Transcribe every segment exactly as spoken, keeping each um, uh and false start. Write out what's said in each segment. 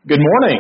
Good morning.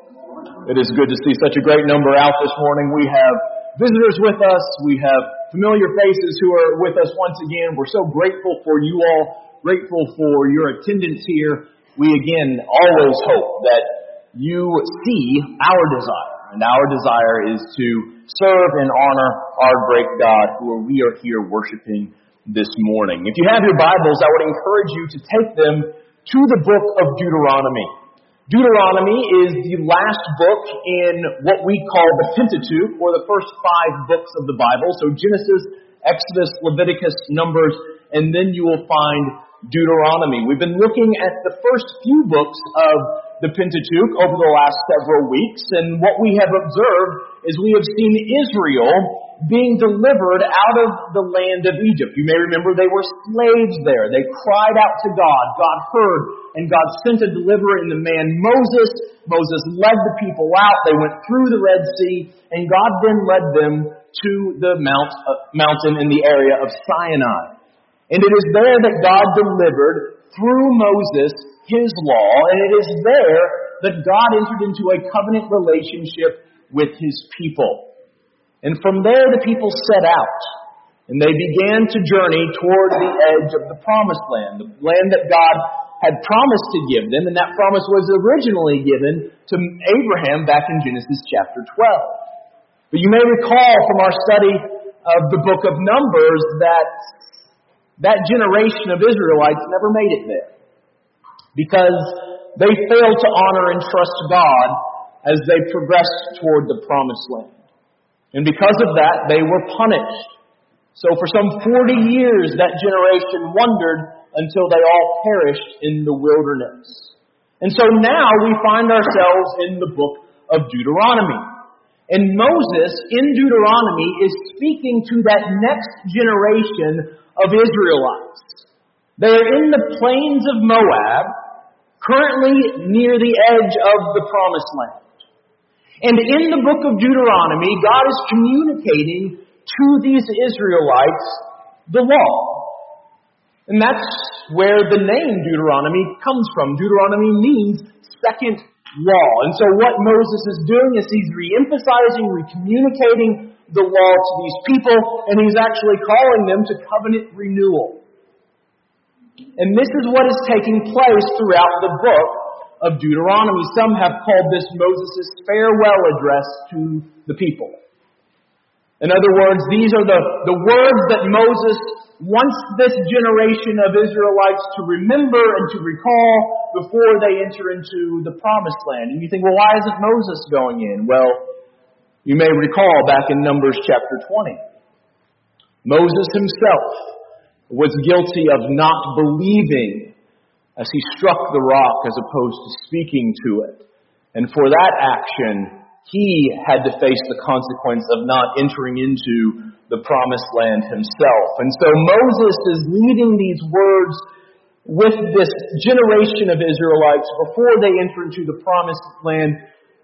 It is good to see such a great number out this morning. We have visitors with us. We have familiar faces who are with us once again. We're so grateful for you all, grateful for your attendance here. We again always hope that you see our desire, and our desire is to serve and honor our great God who we are here worshiping this morning. If you have your Bibles, I would encourage you to take them to the book of Deuteronomy. Deuteronomy is the last book in what we call the Pentateuch, or the first five books of the Bible. So Genesis, Exodus, Leviticus, Numbers, and then you will find Deuteronomy. We've been looking at the first few books of the Pentateuch over the last several weeks, and what we have observed is we have seen Israel being delivered out of the land of Egypt. You may remember they were slaves there. They cried out to God. God heard, and God sent a deliverer in the man Moses. Moses led the people out. They went through the Red Sea, and God then led them to the mount, uh, mountain in the area of Sinai. And it is there that God delivered, through Moses, His law, and it is there that God entered into a covenant relationship with His people. And from there the people set out, and they began to journey toward the edge of the Promised Land, the land that God had promised to give them, and that promise was originally given to Abraham back in Genesis chapter twelve. But you may recall from our study of the book of Numbers that that generation of Israelites never made it there, because they failed to honor and trust God as they progressed toward the Promised Land. And because of that, they were punished. So for some forty years, that generation wandered until they all perished in the wilderness. And so now we find ourselves in the book of Deuteronomy. And Moses, in Deuteronomy, is speaking to that next generation of Israelites. They are in the plains of Moab, currently near the edge of the Promised Land. And in the book of Deuteronomy, God is communicating to these Israelites the law. And that's where the name Deuteronomy comes from. Deuteronomy means second law. And so what Moses is doing is he's re-emphasizing, re-communicating the law to these people, and he's actually calling them to covenant renewal. And this is what is taking place throughout the book of Deuteronomy. Some have called this Moses' farewell address to the people. In other words, these are the, the words that Moses wants this generation of Israelites to remember and to recall before they enter into the Promised Land. And you think, well, why isn't Moses going in? Well, you may recall back in Numbers chapter twenty, Moses himself was guilty of not believing as he struck the rock as opposed to speaking to it. And for that action, he had to face the consequence of not entering into the Promised Land himself. And so Moses is leading these words with this generation of Israelites before they enter into the Promised Land,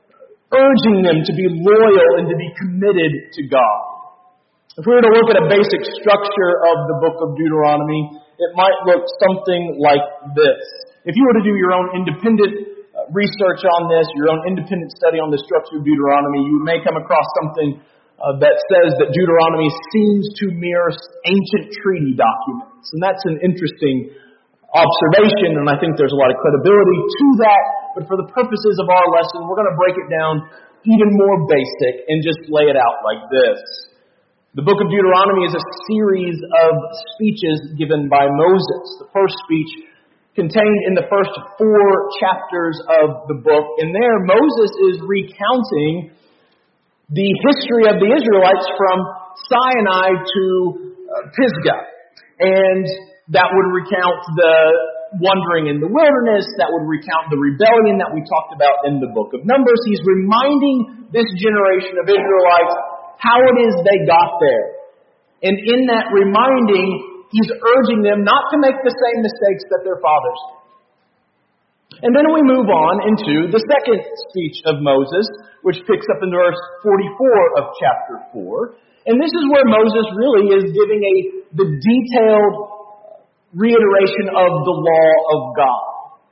urging them to be loyal and to be committed to God. If we were to look at a basic structure of the book of Deuteronomy, it might look something like this. If you were to do your own independent research on this, your own independent study on the structure of Deuteronomy, you may come across something uh, that says that Deuteronomy seems to mirror ancient treaty documents. And that's an interesting observation, and I think there's a lot of credibility to that. But for the purposes of our lesson, we're going to break it down even more basic and just lay it out like this. The book of Deuteronomy is a series of speeches given by Moses. The first speech contained in the first four chapters of the book. And there, Moses is recounting the history of the Israelites from Sinai to Pisgah. And that would recount the wandering in the wilderness. That would recount the rebellion that we talked about in the book of Numbers. He's reminding this generation of Israelites how it is they got there. And in that reminding, he's urging them not to make the same mistakes that their fathers did. And then we move on into the second speech of Moses, which picks up in verse forty-four of chapter four. And this is where Moses really is giving a the detailed reiteration of the law of God.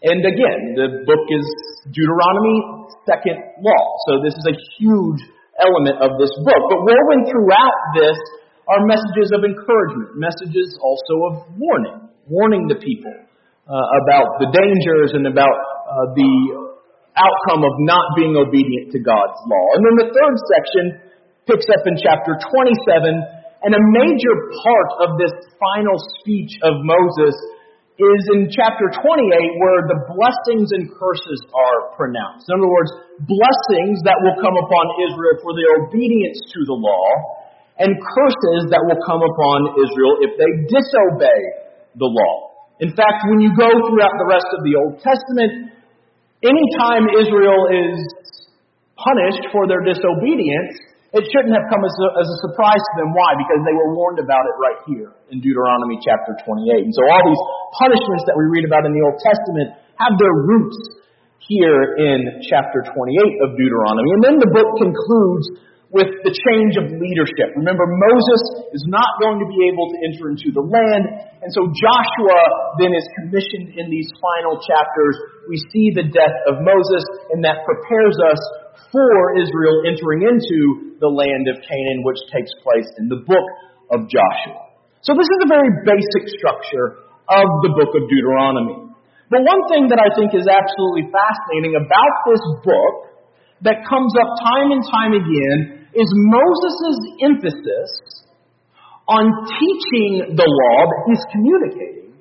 And again, the book is Deuteronomy, second law. So this is a huge element of this book. But woven throughout this are messages of encouragement, messages also of warning, warning the people uh, about the dangers and about uh, the outcome of not being obedient to God's law. And then the third section picks up in chapter twenty-seven, and a major part of this final speech of Moses is in chapter twenty-eight, where the blessings and curses are pronounced. In other words, blessings that will come upon Israel for their obedience to the law, and curses that will come upon Israel if they disobey the law. In fact, when you go throughout the rest of the Old Testament, anytime Israel is punished for their disobedience, it shouldn't have come as a, as a surprise to them. Why? Because they were warned about it right here in Deuteronomy chapter twenty-eight. And so all these punishments that we read about in the Old Testament have their roots here in chapter twenty-eight of Deuteronomy. And then the book concludes with the change of leadership. Remember, Moses is not going to be able to enter into the land, and so Joshua then is commissioned in these final chapters. We see the death of Moses, and that prepares us for Israel entering into the land of Canaan, which takes place in the book of Joshua. So this is a very basic structure of the book of Deuteronomy. But one thing that I think is absolutely fascinating about this book that comes up time and time again is Moses' emphasis on teaching the law that he's communicating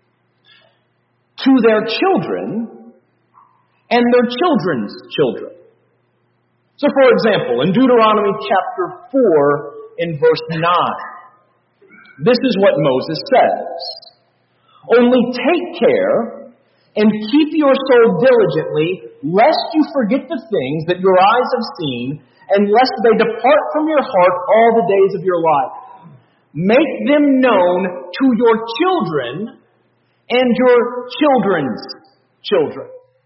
to their children and their children's children. So, for example, in Deuteronomy chapter four, in verse nine, this is what Moses says: "Only take care and keep your soul diligently, lest you forget the things that your eyes have seen, and lest they depart from your heart all the days of your life. Make them known to your children and your children's children."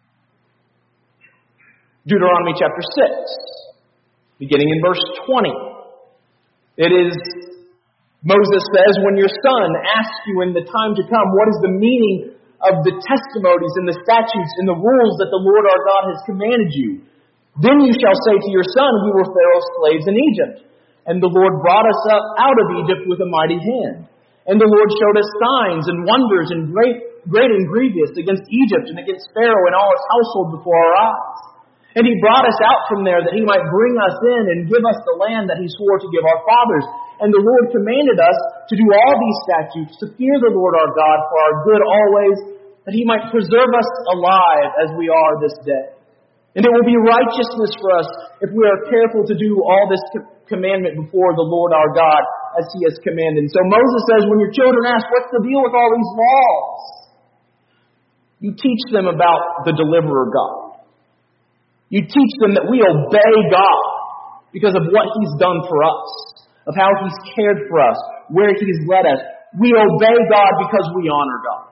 Deuteronomy chapter six, beginning in verse twenty. It is, Moses says, "When your son asks you in the time to come, what is the meaning of the testimonies and the statutes and the rules that the Lord our God has commanded you, then you shall say to your son, we were Pharaoh's slaves in Egypt, and the Lord brought us up out of Egypt with a mighty hand. And the Lord showed us signs and wonders and great, great and grievous against Egypt and against Pharaoh and all his household before our eyes. And he brought us out from there that he might bring us in and give us the land that he swore to give our fathers. And the Lord commanded us to do all these statutes, to fear the Lord our God for our good always, that he might preserve us alive as we are this day. And it will be righteousness for us if we are careful to do all this commandment before the Lord our God as he has commanded." So Moses says, when your children ask, what's the deal with all these laws? You teach them about the deliverer God. You teach them that we obey God because of what he's done for us, of how he's cared for us, where he's led us. We obey God because we honor God.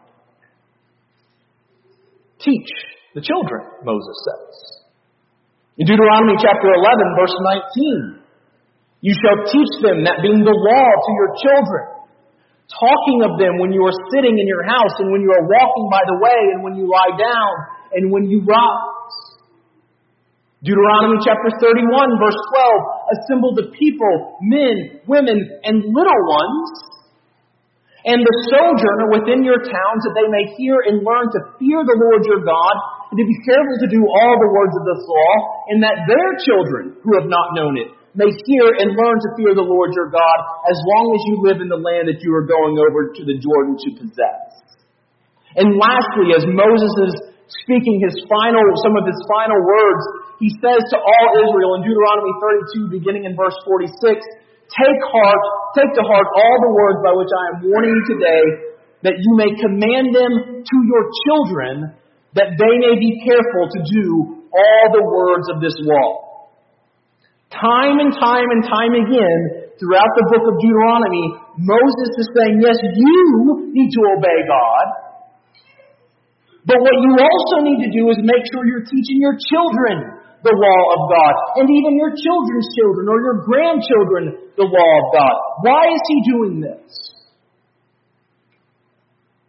Teach the children, Moses says. In Deuteronomy chapter eleven, verse nineteen, "You shall teach them, that being the law, to your children, talking of them when you are sitting in your house, and when you are walking by the way, and when you lie down, and when you rise." Deuteronomy chapter thirty-one, verse twelve, "Assemble the people, men, women, and little ones, and the sojourner within your towns, that they may hear and learn to fear the Lord your God, and to be careful to do all the words of this law, and that their children, who have not known it, may hear and learn to fear the Lord your God, as long as you live in the land that you are going over to the Jordan to possess." And lastly, as Moses is speaking his final, some of his final words, he says to all Israel in Deuteronomy thirty-two, beginning in verse forty-six, "Take heart, take to heart all the words by which I am warning you today, that you may command them to your children, that they may be careful to do all the words of this law." Time and time and time again, throughout the book of Deuteronomy, Moses is saying, yes, you need to obey God, but what you also need to do is make sure you're teaching your children the law of God, and even your children's children or your grandchildren the law of God. Why is he doing this?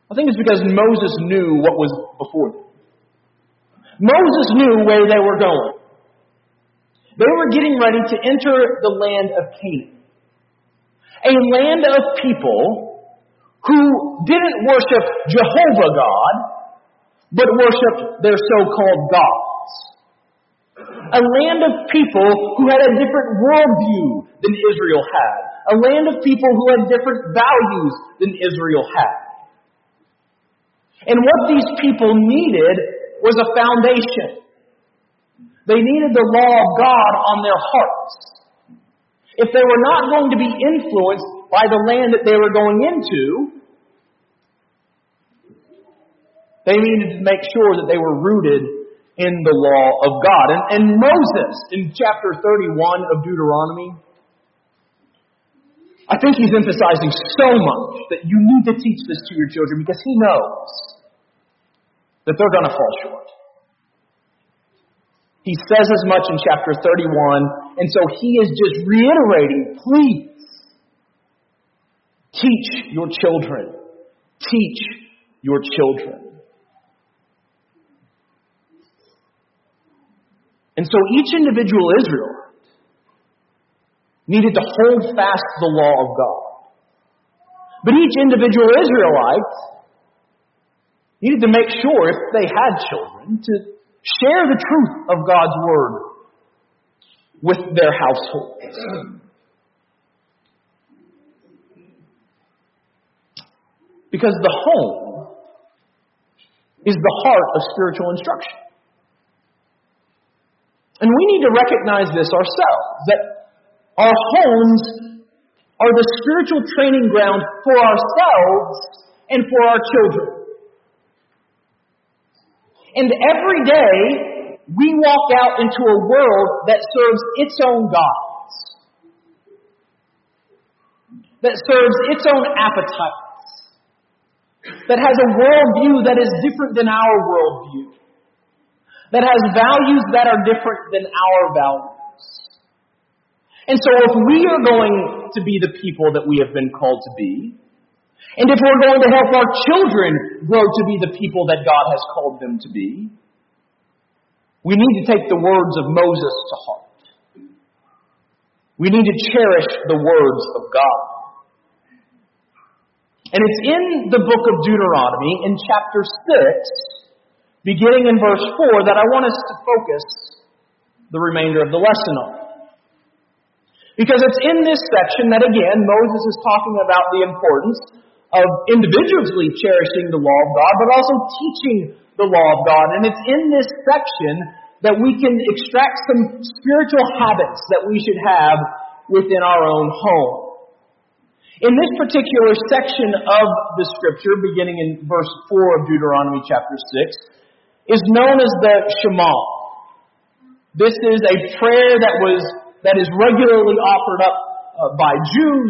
I think it's because Moses knew what was before them. Moses knew where they were going. They were getting ready to enter the land of Canaan. A land of people who didn't worship Jehovah God, but worshiped their so-called gods. A land of people who had a different worldview than Israel had. A land of people who had different values than Israel had. And what these people needed was a foundation. They needed the law of God on their hearts. If they were not going to be influenced by the land that they were going into, they needed to make sure that they were rooted in the law of God. And, and Moses, in chapter thirty-one of Deuteronomy, I think he's emphasizing so much that you need to teach this to your children because he knows that they're going to fall short. He says as much in chapter thirty-one, and so he is just reiterating, please, teach your children. Teach your children. And so each individual Israelite needed to hold fast the law of God. But each individual Israelite needed to make sure, if they had children, to share the truth of God's Word with their households. Because the home is the heart of spiritual instruction. And we need to recognize this ourselves, that our homes are the spiritual training ground for ourselves and for our children. And every day, we walk out into a world that serves its own gods, that serves its own appetites, that has a worldview that is different than our worldview, that has values that are different than our values. And so if we are going to be the people that we have been called to be, and if we're going to help our children grow to be the people that God has called them to be, we need to take the words of Moses to heart. We need to cherish the words of God. And it's in the book of Deuteronomy, in chapter six, beginning in verse four, that I want us to focus the remainder of the lesson on. Because it's in this section that, again, Moses is talking about the importance of individually cherishing the law of God, but also teaching the law of God. And it's in this section that we can extract some spiritual habits that we should have within our own home. In this particular section of the Scripture, beginning in verse four of Deuteronomy chapter six, is known as the Shema. This is a prayer that was that is regularly offered up uh, by Jews.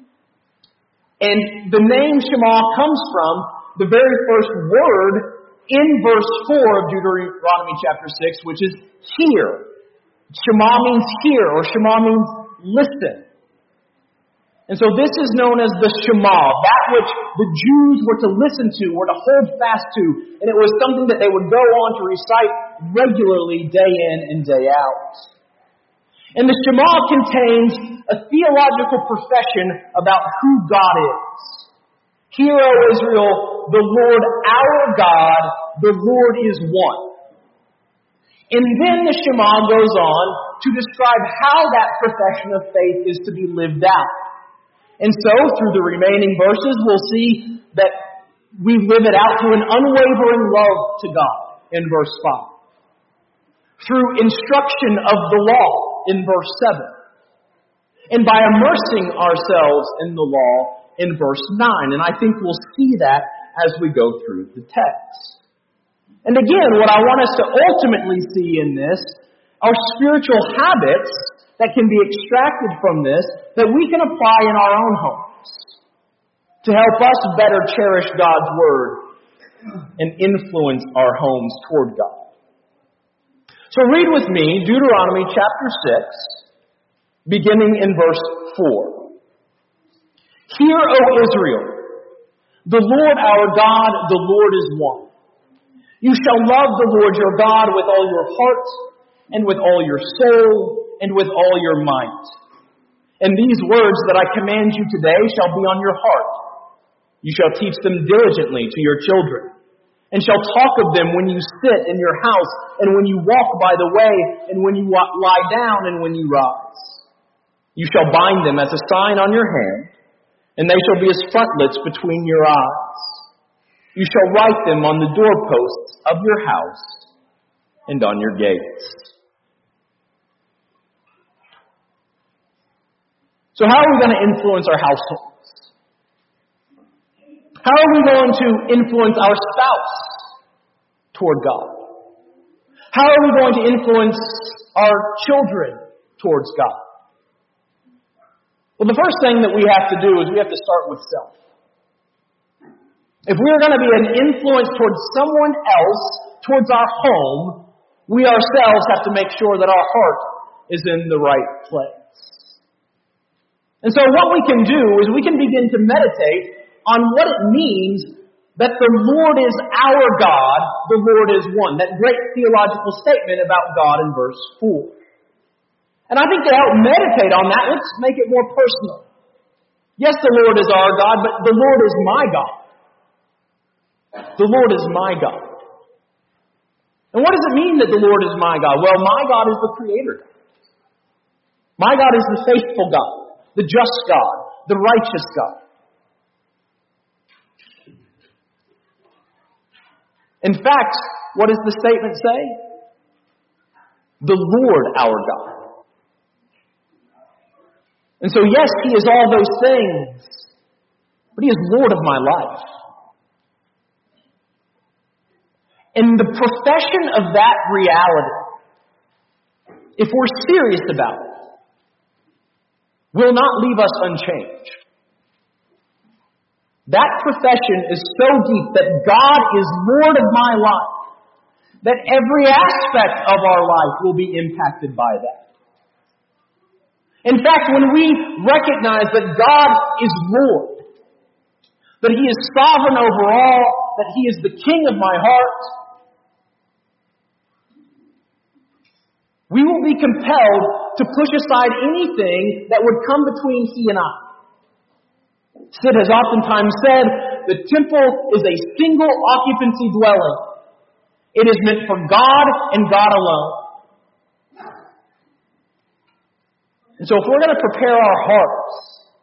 And the name Shema comes from the very first word in verse four of Deuteronomy chapter six, which is hear. Shema means hear, or Shema means listen. And so this is known as the Shema, that which the Jews were to listen to, were to hold fast to. And it was something that they would go on to recite regularly day in and day out. And the Shema contains a theological profession about who God is. Hear, O Israel, the Lord our God, the Lord is one. And then the Shema goes on to describe how that profession of faith is to be lived out. And so, through the remaining verses, we'll see that we live it out through an unwavering love to God in verse five. Through instruction of the law in verse seven. And by immersing ourselves in the law in verse nine. And I think we'll see that as we go through the text. And again, what I want us to ultimately see in this are spiritual habits that can be extracted from this that we can apply in our own homes to help us better cherish God's Word and influence our homes toward God. So read with me Deuteronomy chapter six, beginning in verse four. Hear, O Israel, The Lord our God, the Lord is one. You shall love the Lord your God with all your heart, and with all your soul, and with all your might. And these words that I command you today shall be on your heart. You shall teach them diligently to your children, and shall talk of them when you sit in your house, and when you walk by the way, and when you lie down, and when you rise. You shall bind them as a sign on your hand, and they shall be as frontlets between your eyes. You shall write them on the doorposts of your house and on your gates. So how are we going to influence our households? How are we going to influence our spouse toward God? How are we going to influence our children towards God? Well, the first thing that we have to do is we have to start with self. If we are going to be an influence towards someone else, towards our home, we ourselves have to make sure that our heart is in the right place. And so what we can do is we can begin to meditate on what it means that the Lord is our God, the Lord is one. That great theological statement about God in verse four. And I think to help meditate on that, let's make it more personal. Yes, the Lord is our God, but the Lord is my God. The Lord is my God. And what does it mean that the Lord is my God? Well, my God is the Creator God. My God is the faithful God, the just God, the righteous God. In fact, what does the statement say? The Lord our God. And so, yes, He is all those things, but He is Lord of my life. And the profession of that reality, if we're serious about it, will not leave us unchanged. That profession is so deep that God is Lord of my life, that every aspect of our life will be impacted by that. In fact, when we recognize that God is Lord, that He is sovereign over all, that He is the King of my heart, we will be compelled to push aside anything that would come between He and I. Sid has oftentimes said, the temple is a single occupancy dwelling. It is meant for God and God alone. And so if we're going to prepare our hearts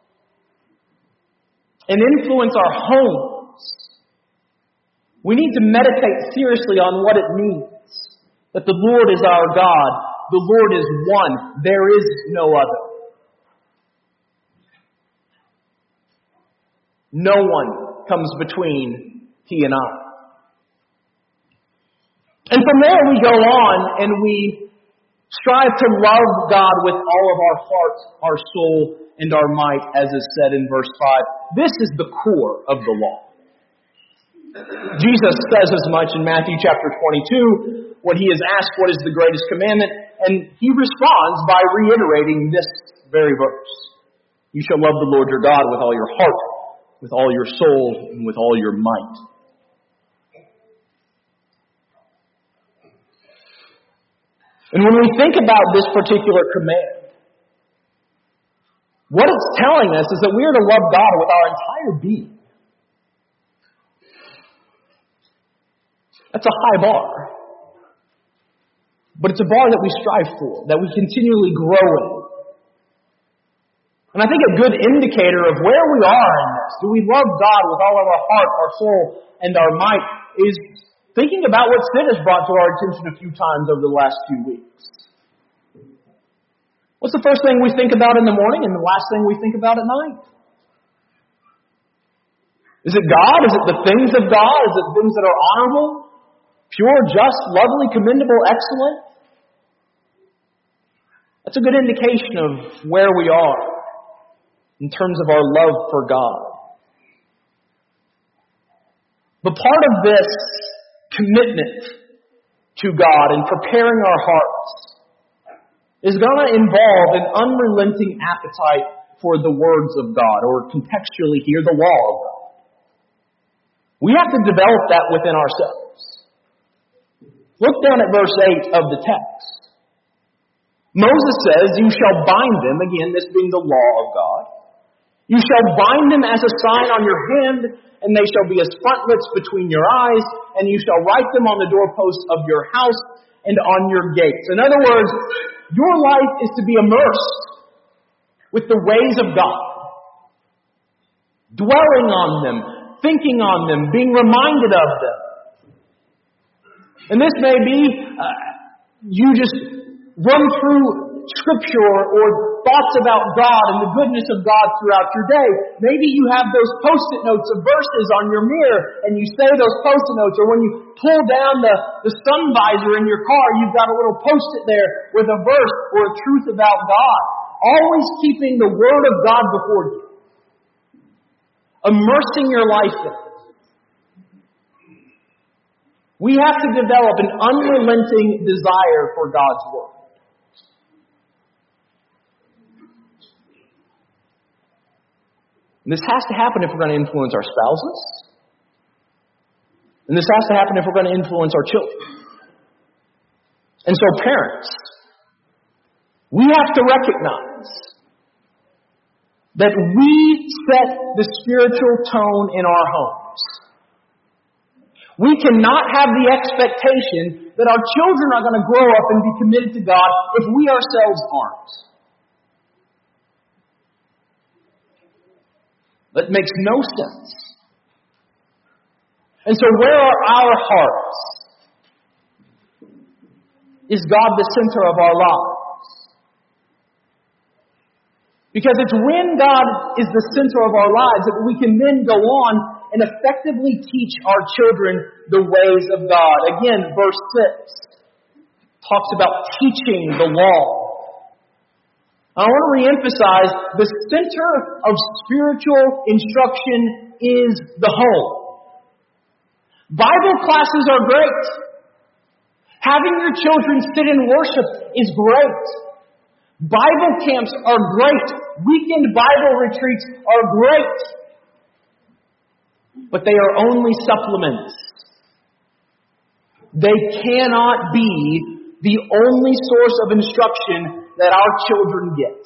and influence our homes, we need to meditate seriously on what it means that the Lord is our God. The Lord is one. There is no other. No one comes between He and I. And from there we go on and we strive to love God with all of our heart, our soul, and our might, as is said in verse five. This is the core of the law. Jesus says as much in Matthew chapter twenty-two, when He is asked what is the greatest commandment, and He responds by reiterating this very verse. You shall love the Lord your God with all your heart, with all your soul, and with all your might. And when we think about this particular command, what it's telling us is that we are to love God with our entire being. That's a high bar. But it's a bar that we strive for, that we continually grow in. And I think a good indicator of where we are in this, do we love God with all of our heart, our soul, and our might, is thinking about what Sid has brought to our attention a few times over the last few weeks. What's the first thing we think about in the morning and the last thing we think about at night? Is it God? Is it the things of God? Is it things that are honorable, pure, just, lovely, commendable, excellent? That's a good indication of where we are in terms of our love for God. But part of this commitment to God and preparing our hearts is going to involve an unrelenting appetite for the words of God, or contextually here, the law of God. We have to develop that within ourselves. Look down at verse eight of the text. Moses says, you shall bind them, again, this being the law of God. You shall bind them as a sign on your hand, and they shall be as frontlets between your eyes, and you shall write them on the doorposts of your house and on your gates. In other words, your life is to be immersed with the ways of God, dwelling on them, thinking on them, being reminded of them. And this may be uh, you just run through Scripture or, or thoughts about God and the goodness of God throughout your day. Maybe you have those post-it notes of verses on your mirror and you say those post-it notes, or when you pull down the, the sun visor in your car, you've got a little post-it there with a verse or a truth about God. Always keeping the Word of God before you. Immersing your life in it. We have to develop an unrelenting desire for God's Word. And this has to happen if we're going to influence our spouses. And this has to happen if we're going to influence our children. And so parents, we have to recognize that we set the spiritual tone in our homes. We cannot have the expectation that our children are going to grow up and be committed to God if we ourselves aren't. That makes no sense. And so where are our hearts? Is God the center of our lives? Because it's when God is the center of our lives that we can then go on and effectively teach our children the ways of God. Again, verse six talks about teaching the law. I want to reemphasize, the center of spiritual instruction is the home. Bible classes are great. Having your children sit in worship is great. Bible camps are great. Weekend Bible retreats are great. But they are only supplements. They cannot be the only source of instruction that our children get.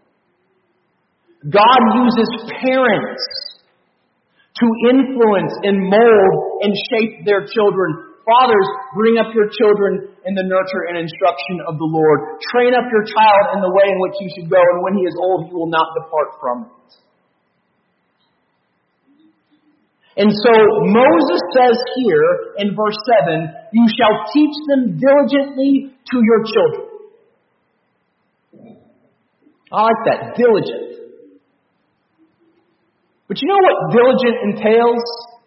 God uses parents to influence and mold and shape their children. Fathers, bring up your children in the nurture and instruction of the Lord. Train up your child in the way in which he should go, and when he is old, he will not depart from it. And so Moses says here in verse seven, you shall teach them diligently to your children. I like that, diligent. But you know what diligent entails?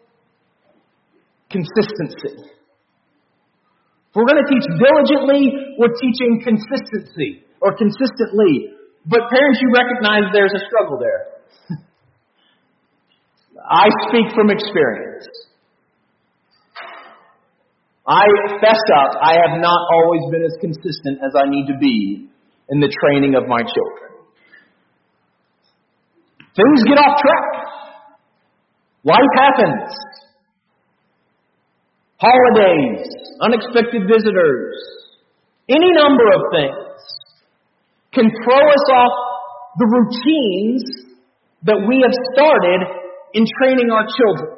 Consistency. If we're going to teach diligently, we're teaching consistency, or consistently. But parents, you recognize there's a struggle there. I speak from experience. I fess up, I have not always been as consistent as I need to be in the training of my children. Things get off track. Life happens. Holidays, unexpected visitors, any number of things can throw us off the routines that we have started in training our children.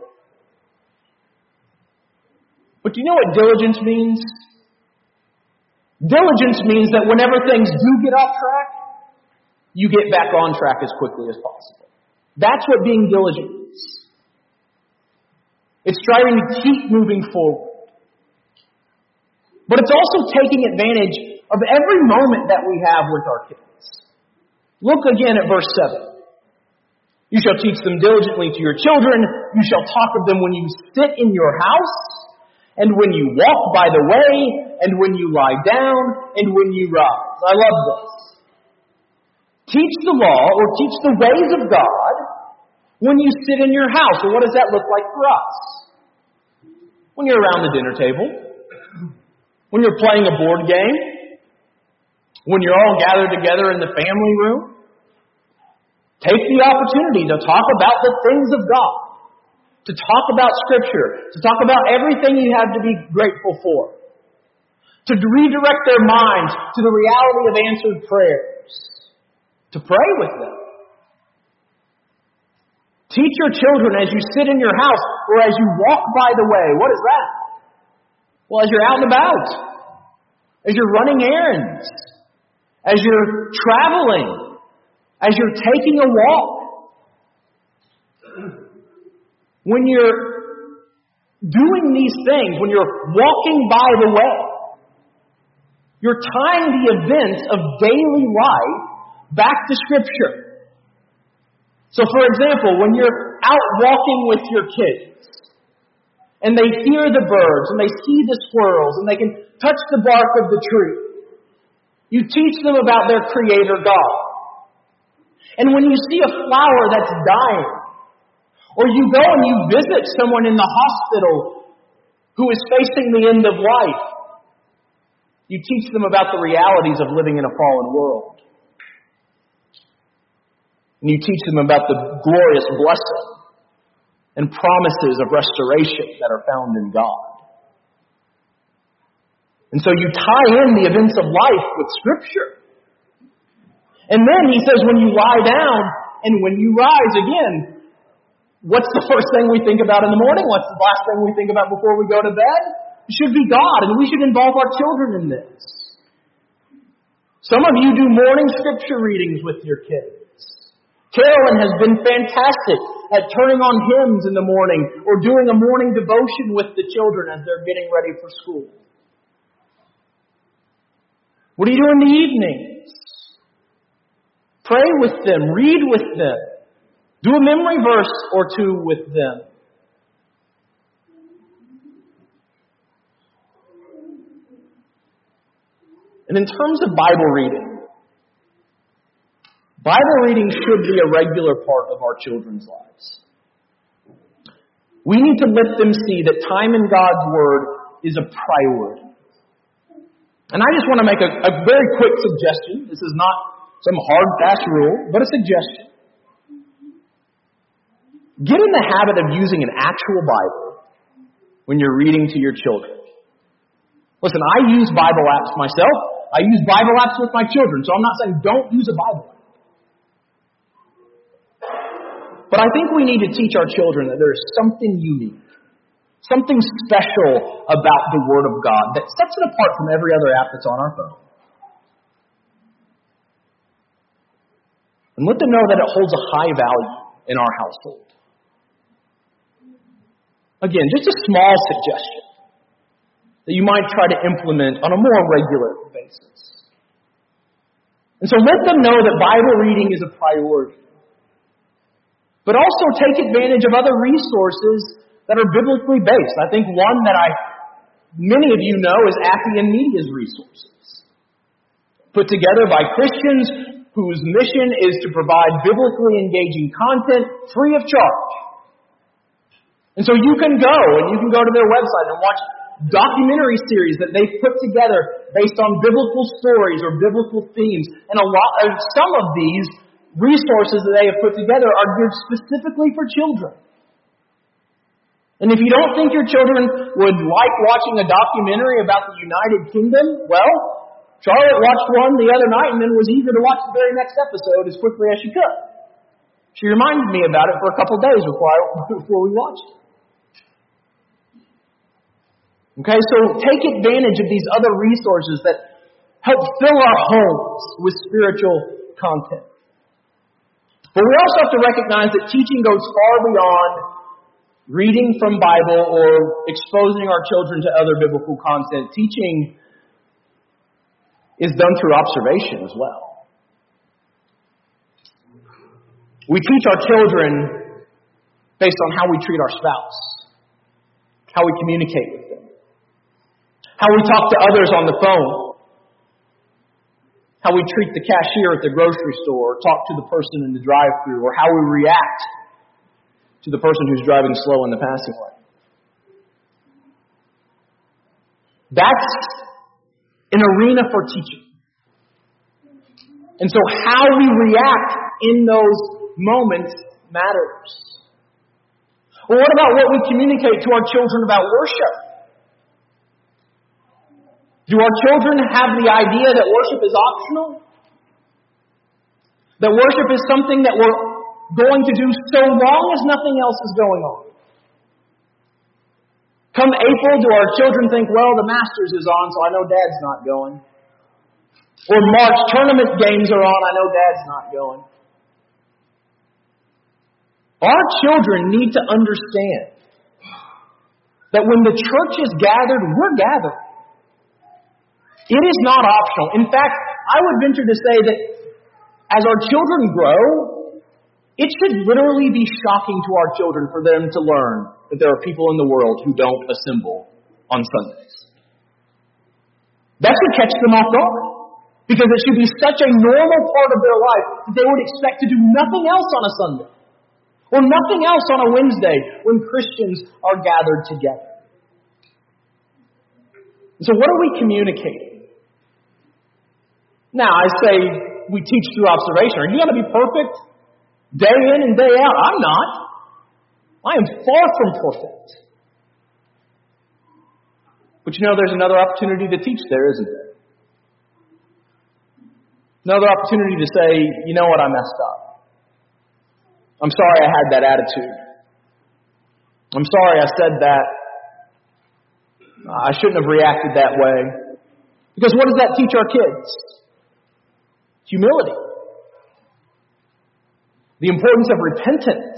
But do you know what diligence means? Diligence means that whenever things do get off track, you get back on track as quickly as possible. That's what being diligent is. It's striving to keep moving forward. But it's also taking advantage of every moment that we have with our kids. Look again at verse seven. You shall teach them diligently to your children. You shall talk of them when you sit in your house, and when you walk by the way, and when you lie down, and when you rise. I love this. Teach the law, or teach the ways of God, when you sit in your house. Or what does that look like for us? When you're around the dinner table, when you're playing a board game, when you're all gathered together in the family room. Take the opportunity to talk about the things of God. to talk about Scripture, to talk about everything you have to be grateful for, to redirect their minds to the reality of answered prayers, to pray with them. Teach your children as you sit in your house or as you walk by the way. What is that? Well, as you're out and about, as you're running errands, as you're traveling, as you're taking a walk. When you're doing these things, when you're walking by the way, you're tying the events of daily life back to Scripture. So, for example, when you're out walking with your kids, and they hear the birds, and they see the squirrels, and they can touch the bark of the tree, you teach them about their Creator God. And when you see a flower that's dying, or you go and you visit someone in the hospital who is facing the end of life, you teach them about the realities of living in a fallen world. And you teach them about the glorious blessing and promises of restoration that are found in God. And so you tie in the events of life with Scripture. And then he says when you lie down and when you rise again, what's the first thing we think about in the morning? What's the last thing we think about before we go to bed? It should be God, and we should involve our children in this. Some of you do morning Scripture readings with your kids. Carolyn has been fantastic at turning on hymns in the morning or doing a morning devotion with the children as they're getting ready for school. What do you do in the evenings? Pray with them. Read with them. Do a memory verse or two with them. And in terms of Bible reading, Bible reading should be a regular part of our children's lives. We need to let them see that time in God's Word is a priority. And I just want to make a, a very quick suggestion. This is not some hard, fast rule, but a suggestion. Get in the habit of using an actual Bible when you're reading to your children. Listen, I use Bible apps myself. I use Bible apps with my children, so I'm not saying don't use a Bible app. But I think we need to teach our children that there is something unique, something special about the Word of God that sets it apart from every other app that's on our phone. And let them know that it holds a high value in our household. Again, just a small suggestion that you might try to implement on a more regular basis. And so let them know that Bible reading is a priority. But also take advantage of other resources that are biblically based. I think one that I, many of you know is Appian Media's resources. Put together by Christians whose mission is to provide biblically engaging content free of charge. And so you can go and you can go to their website and watch documentary series that they've put together based on biblical stories or biblical themes. And a lot of some of these resources that they have put together are geared specifically for children. And if you don't think your children would like watching a documentary about the United Kingdom, well, Charlotte watched one the other night and then was eager to watch the very next episode as quickly as she could. She reminded me about it for a couple of days before, I, before we watched it. Okay, so take advantage of these other resources that help fill our homes with spiritual content. But we also have to recognize that teaching goes far beyond reading from Bible or exposing our children to other biblical content. Teaching is done through observation as well. We teach our children based on how we treat our spouse, how we communicate with them, how we talk to others on the phone, how we treat the cashier at the grocery store, or talk to the person in the drive-thru, or how we react to the person who's driving slow in the passing lane. That's an arena for teaching. And so how we react in those moments matters. Or what about what we communicate to our children about worship? Do our children have the idea that worship is optional? That worship is something that we're going to do so long as nothing else is going on? Come April, do our children think, well, the Masters is on, so I know Dad's not going? Or March, tournament games are on, I know Dad's not going. Our children need to understand that when the church is gathered, we're gathered. It is not optional. In fact, I would venture to say that as our children grow, it should literally be shocking to our children for them to learn that there are people in the world who don't assemble on Sundays. That should catch them off guard. Because it should be such a normal part of their life that they would expect to do nothing else on a Sunday. Or nothing else on a Wednesday when Christians are gathered together. So what are we communicating? Now, I say we teach through observation. Are you going to be perfect day in and day out? I'm not. I am far from perfect. But you know, there's another opportunity to teach there, isn't there? Another opportunity to say, you know what, I messed up. I'm sorry I had that attitude. I'm sorry I said that. I shouldn't have reacted that way. Because what does that teach our kids? Humility. The importance of repentance.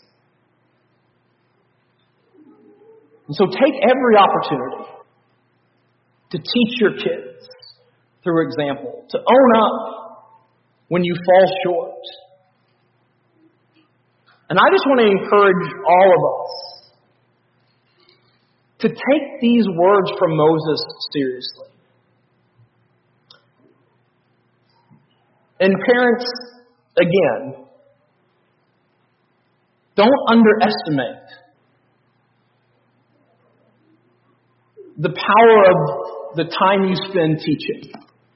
And so take every opportunity to teach your kids through example, to own up when you fall short. And I just want to encourage all of us to take these words from Moses seriously. And parents, again, don't underestimate the power of the time you spend teaching,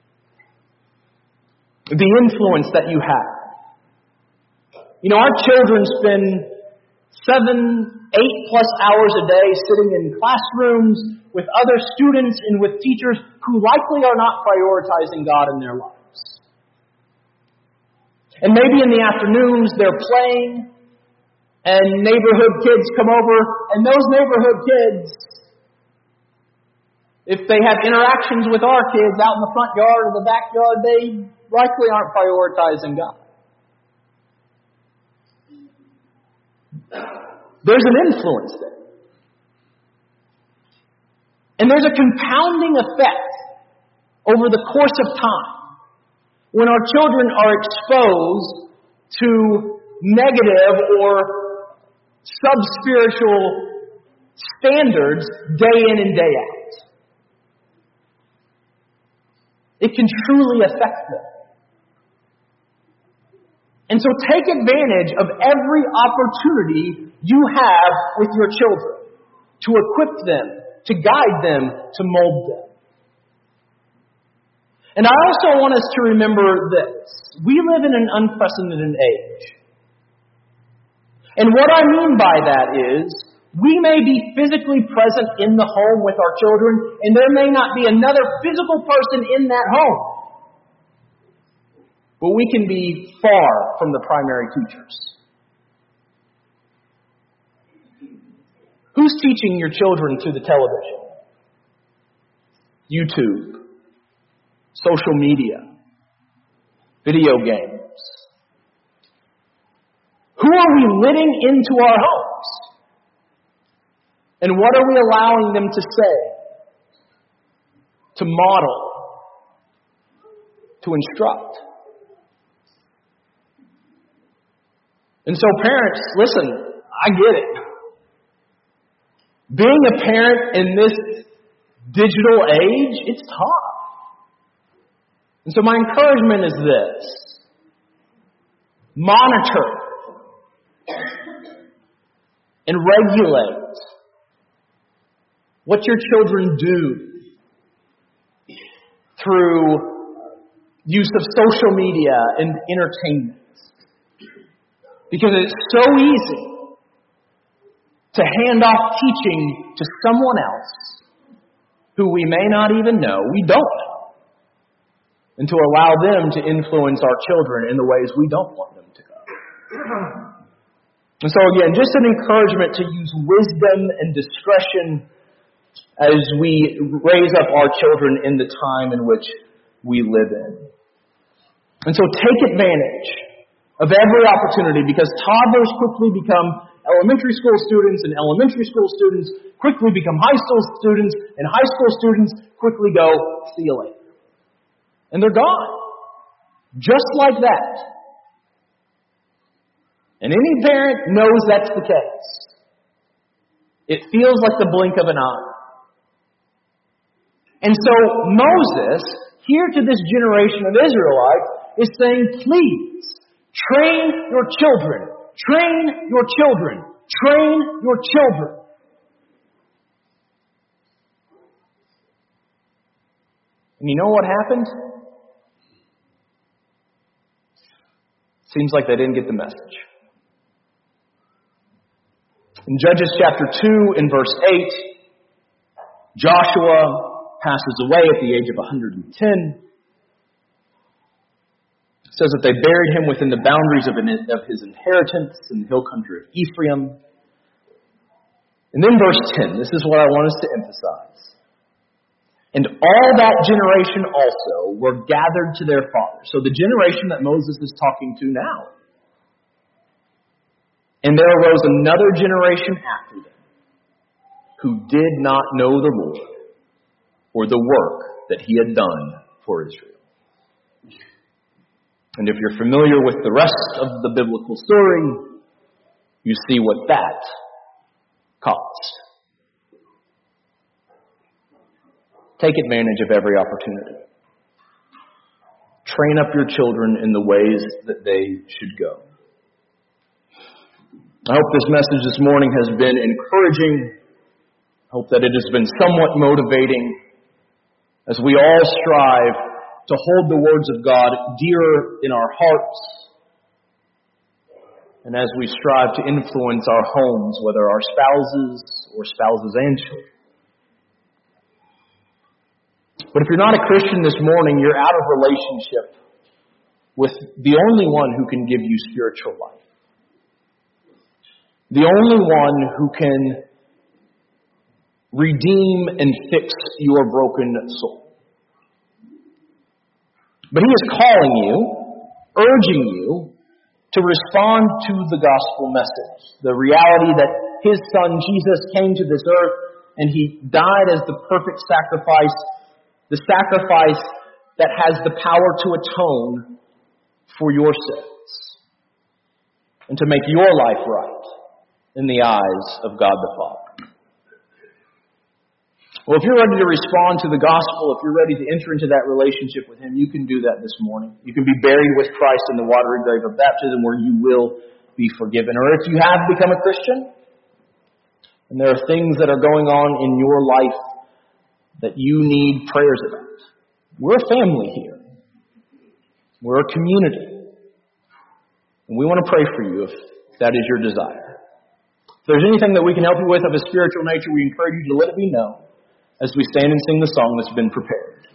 the influence that you have. You know, our children spend seven, eight plus hours a day sitting in classrooms with other students and with teachers who likely are not prioritizing God in their lives. And maybe in the afternoons they're playing and neighborhood kids come over, and those neighborhood kids, if they have interactions with our kids out in the front yard or the backyard, they likely aren't prioritizing God. There's an influence there. And there's a compounding effect over the course of time when our children are exposed to negative or sub-spiritual standards day in and day out. It can truly affect them. And so take advantage of every opportunity you have with your children to equip them, to guide them, to mold them. And I also want us to remember this. We live in an unprecedented age. And what I mean by that is, we may be physically present in the home with our children, and there may not be another physical person in that home. But we can be far from the primary teachers. Who's teaching your children through the television? YouTube, social media, video games. Who are we letting into our homes? And what are we allowing them to say, to model, to instruct? And so parents, listen, I get it. Being a parent in this digital age, it's tough. And so my encouragement is this. Monitor and regulate what your children do through use of social media and entertainment. Because it's so easy to hand off teaching to someone else who we may not even know, we don't know, and to allow them to influence our children in the ways we don't want them to go. And so again, just an encouragement to use wisdom and discretion as we raise up our children in the time in which we live in. And so take advantage of every opportunity, because toddlers quickly become elementary school students, and elementary school students quickly become high school students, and high school students quickly go, see you later. And they're gone. Just like that. And any parent knows that's the case. It feels like the blink of an eye. And so Moses, here to this generation of Israelites, is saying, please, train your children. Train your children. Train your children. And you know what happened? Seems like they didn't get the message. In Judges chapter two, in verse eight, Joshua passes away at the age of one hundred ten. It says that they buried him within the boundaries of, an, of his inheritance in the hill country of Ephraim. And then verse ten, this is what I want us to emphasize. And all that generation also were gathered to their father. So the generation that Moses is talking to now. And there arose another generation after them who did not know the Lord or the work that he had done for Israel. And if you're familiar with the rest of the biblical story, you see what that caused. Take advantage of every opportunity. Train up your children in the ways that they should go. I hope this message this morning has been encouraging. I hope that it has been somewhat motivating as we all strive to hold the words of God dear in our hearts, and as we strive to influence our homes, whether our spouses or spouses and children. But if you're not a Christian this morning, you're out of relationship with the only one who can give you spiritual life. The only one who can redeem and fix your broken soul. But he is calling you, urging you to respond to the gospel message. The reality that his son Jesus came to this earth and he died as the perfect sacrifice, the sacrifice that has the power to atone for your sins and to make your life right in the eyes of God the Father. Well, if you're ready to respond to the gospel, if you're ready to enter into that relationship with him, you can do that this morning. You can be buried with Christ in the watery grave of baptism where you will be forgiven. Or if you have become a Christian and there are things that are going on in your life that you need prayers about, we're a family here. We're a community. And we want to pray for you if that is your desire. If there's anything that we can help you with of a spiritual nature, we encourage you to let it be known as we stand and sing the song that's been prepared.